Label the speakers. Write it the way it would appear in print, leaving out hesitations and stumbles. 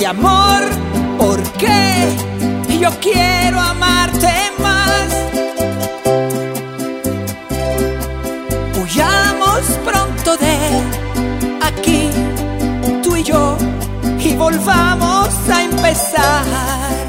Speaker 1: amor, porque yo quiero amarte más. Huyamos pronto de aquí, tú y yo, y volvamos a empezar.